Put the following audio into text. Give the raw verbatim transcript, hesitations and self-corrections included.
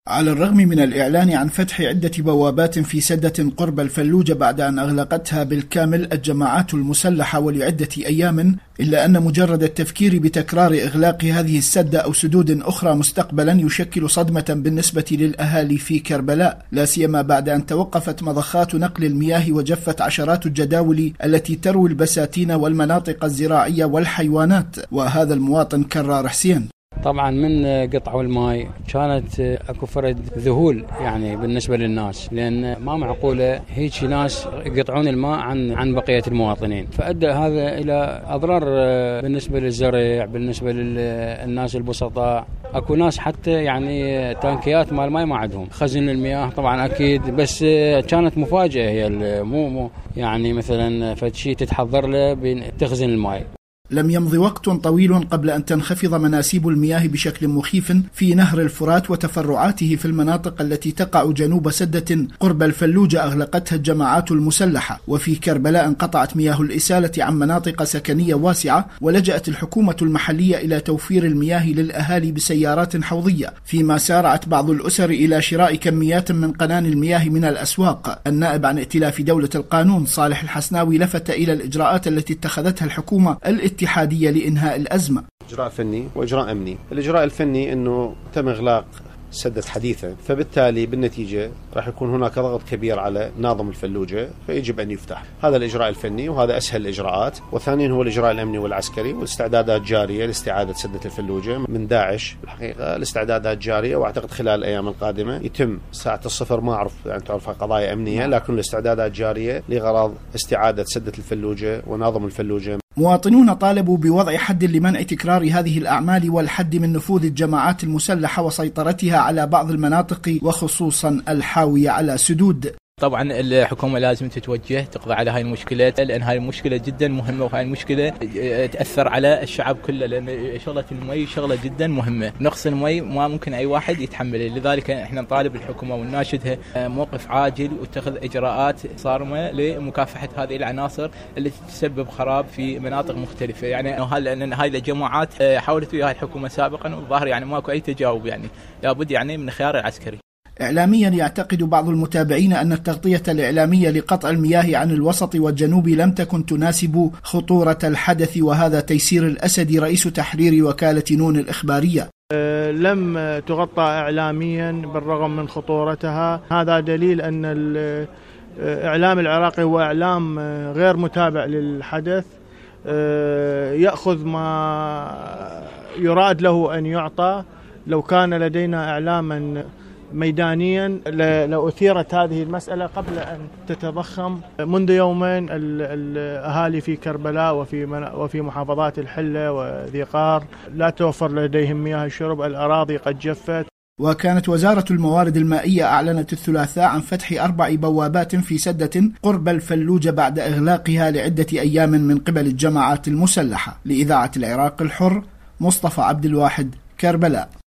على الرغم من الإعلان عن فتح عدة بوابات في سدة قرب الفلوجة بعد أن أغلقتها بالكامل الجماعات المسلحة ولعدة أيام، إلا أن مجرد التفكير بتكرار إغلاق هذه السدة أو سدود أخرى مستقبلا يشكل صدمة بالنسبة للأهالي في كربلاء، لا سيما بعد أن توقفت مضخات نقل المياه وجفت عشرات الجداول التي تروي البساتين والمناطق الزراعية والحيوانات. وهذا المواطن كرار حسين: طبعا من قطعوا الماء كانت اكو فرد ذهول يعني بالنسبه للناس، لان ما معقوله هيك ناس يقطعون الماء عن عن بقيه المواطنين، فادى هذا الى اضرار بالنسبه للزرع، بالنسبه للناس البسطاء. اكو ناس حتى يعني تانكيات مال الماء ما عندهم، خزن المياه طبعا اكيد، بس كانت مفاجاه هي مو مو يعني مثلا فشي تتحضر له بتخزن الماء. لم يمض وقت طويل قبل أن تنخفض مناسيب المياه بشكل مخيف في نهر الفرات وتفرعاته في المناطق التي تقع جنوب سدة قرب الفلوجة أغلقتها الجماعات المسلحة. وفي كربلاء انقطعت مياه الإسالة عن مناطق سكنية واسعة، ولجأت الحكومة المحلية إلى توفير المياه للأهالي بسيارات حوضية، فيما سارعت بعض الأسر إلى شراء كميات من قنان المياه من الأسواق. النائب عن ائتلاف دولة القانون صالح الحسناوي لفت إلى الإجراءات التي اتخذتها الحكومة الاتحادية لإنهاء الأزمة. إجراء فني وإجراء أمني. الإجراء الفني أنه تم إغلاق سدة حديثة، فبالتالي بالنتيجة راح يكون هناك ضغط كبير على ناظم الفلوجة، فيجب أن يفتح. هذا الإجراء الفني وهذا أسهل الإجراءات. وثانيا هو الإجراء الأمني والعسكري، والاستعدادات جارية لاستعادة سدة الفلوجة من داعش. الحقيقة الاستعدادات جارية، وأعتقد خلال الأيام القادمة يتم ساعة الصفر، ما أعرف يعني تعرفها قضايا أمنية، لكن الاستعدادات جارية لغرض استعادة سدة الفلوجة وناظم الفلوجة. مواطنون طالبوا بوضع حد لمنع تكرار هذه الأعمال والحد من نفوذ الجماعات المسلحة وسيطرتها على بعض المناطق وخصوصا الحاوية على سدود. طبعا الحكومة لازم تتوجه تقضي على هاي المشكلة، لأن هاي المشكلة جدا مهمة، وهاي المشكلة تأثر على الشعب كله، لأن شغلة المي شغلة جدا مهمة. نقص المي ما ممكن أي واحد يتحمله، لذلك احنا نطالب الحكومة ونناشدها موقف عاجل واتخذ إجراءات صارمة لمكافحة هذه العناصر التي تسبب خراب في مناطق مختلفة. يعني لأن هاي الجماعات حاولت وياها الحكومة سابقا، والظاهر يعني ماكو أي تجاوب، يعني لابد يعني من خيار العسكري. إعلاميا يعتقد بعض المتابعين أن التغطية الإعلامية لقطع المياه عن الوسط والجنوب لم تكن تناسب خطورة الحدث، وهذا تيسير الأسدي رئيس تحرير وكالة نون الإخبارية. لم تغطى إعلاميا بالرغم من خطورتها. هذا دليل أن الإعلام العراقي هو إعلام غير متابع للحدث، يأخذ ما يراد له أن يعطى. لو كان لدينا إعلاما ميدانيا لأثيرت هذه المسألة قبل أن تتضخم. منذ يومين الأهالي في كربلاء وفي وفي محافظات الحلة وذي قار لا توفر لديهم مياه الشرب، الأراضي قد جفت. وكانت وزارة الموارد المائية أعلنت الثلاثاء عن فتح أربع بوابات في سدة قرب الفلوجة بعد إغلاقها لعدة أيام من قبل الجماعات المسلحة. لإذاعة العراق الحر، مصطفى عبد الواحد، كربلاء.